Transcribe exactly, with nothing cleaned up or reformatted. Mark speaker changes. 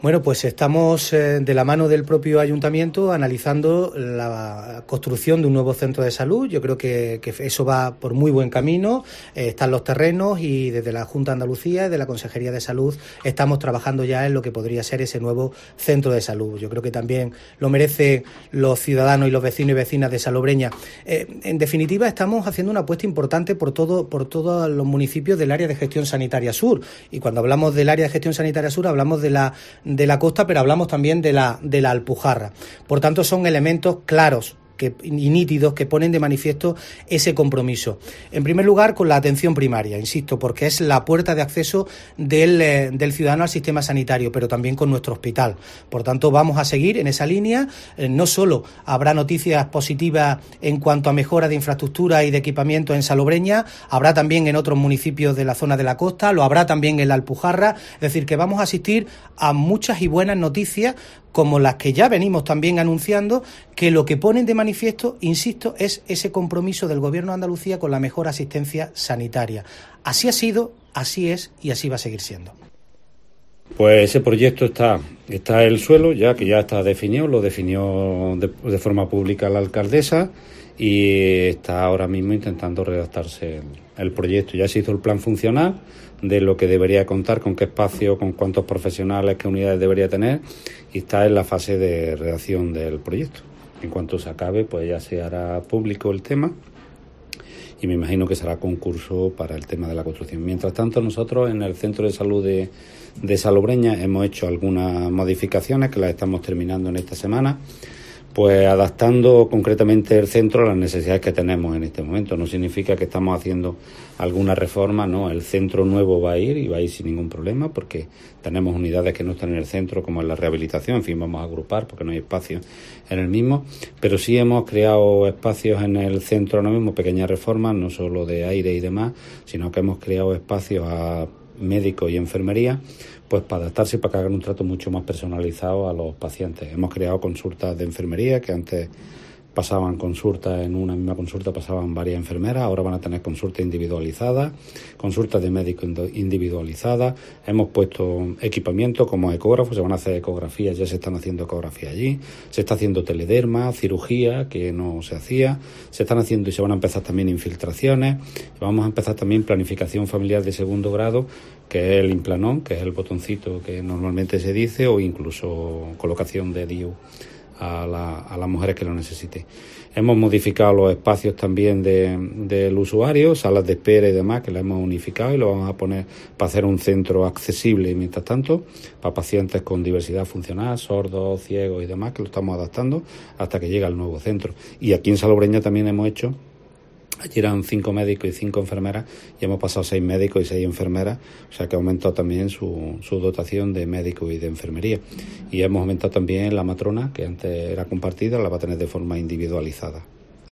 Speaker 1: Bueno, pues estamos eh, de la mano del propio ayuntamiento analizando la construcción de un nuevo centro de salud. Yo creo que, que eso va por muy buen camino. Eh, están los terrenos y desde la Junta de Andalucía y de la Consejería de Salud estamos trabajando ya en lo que podría ser ese nuevo centro de salud. Yo creo que también lo merecen los ciudadanos y los vecinos y vecinas de Salobreña. Eh, en definitiva, estamos haciendo una apuesta importante por todo, por todos los municipios del área de gestión sanitaria sur. Y cuando hablamos del área de gestión sanitaria sur, hablamos de la de la costa, pero hablamos también de la de la Alpujarra. Por tanto, son elementos claros que, y nítidos que ponen de manifiesto ese compromiso. En primer lugar, con la atención primaria, insisto, porque es la puerta de acceso del, eh, del ciudadano al sistema sanitario, pero también con nuestro hospital. Por tanto, vamos a seguir en esa línea. Eh, no solo habrá noticias positivas en cuanto a mejora de infraestructura y de equipamiento en Salobreña, habrá también en otros municipios de la zona de la costa, lo habrá también en la Alpujarra. Es decir, que vamos a asistir a muchas y buenas noticias, como las que ya venimos también anunciando, que lo que ponen de manifiesto, insisto, es ese compromiso del Gobierno de Andalucía con la mejor asistencia sanitaria. Así ha sido, así es y así va a seguir siendo.
Speaker 2: Pues ese proyecto está, está en el suelo, ya que ya está definido, lo definió de, de forma pública la alcaldesa y está ahora mismo intentando redactarse el, el proyecto. Ya se hizo el plan funcional de lo que debería contar, con qué espacio, con cuántos profesionales, qué unidades debería tener, y está en la fase de redacción del proyecto. En cuanto se acabe, pues ya se hará público el tema y me imagino que será concurso para el tema de la construcción. Mientras tanto, nosotros en el Centro de Salud de, de Salobreña hemos hecho algunas modificaciones que las estamos terminando en esta semana, pues adaptando concretamente el centro a las necesidades que tenemos en este momento. No significa que estamos haciendo alguna reforma, no, el centro nuevo va a ir y va a ir sin ningún problema porque tenemos unidades que no están en el centro, como en la rehabilitación, en fin, vamos a agrupar porque no hay espacio en el mismo, pero sí hemos creado espacios en el centro ahora mismo, pequeñas reformas, no solo de aire y demás, sino que hemos creado espacios a médicos y enfermería, pues para adaptarse y para que hagan un trato mucho más personalizado a los pacientes. Hemos creado consultas de enfermería que antes pasaban consultas, en una misma consulta pasaban varias enfermeras, ahora van a tener consultas individualizadas, consultas de médicos individualizadas. Hemos puesto equipamiento como ecógrafos, se van a hacer ecografías, ya se están haciendo ecografías allí, se está haciendo telederma, cirugía, que no se hacía, se están haciendo y se van a empezar también infiltraciones, vamos a empezar también planificación familiar de segundo grado, que es el implanón, que es el botoncito que normalmente se dice, o incluso colocación de D I U a, la, a las mujeres que lo necesiten. Hemos modificado los espacios también de, del usuario, salas de espera y demás, que las hemos unificado y lo vamos a poner para hacer un centro accesible mientras tanto, para pacientes con diversidad funcional, sordos, ciegos y demás, que lo estamos adaptando hasta que llegue al nuevo centro. Y aquí en Salobreña también hemos hecho, allí eran cinco médicos y cinco enfermeras y hemos pasado seis médicos y seis enfermeras, o sea que ha aumentado también su, su dotación de médicos y de enfermería. Y hemos aumentado también la matrona, que antes era compartida, la va a tener de forma individualizada.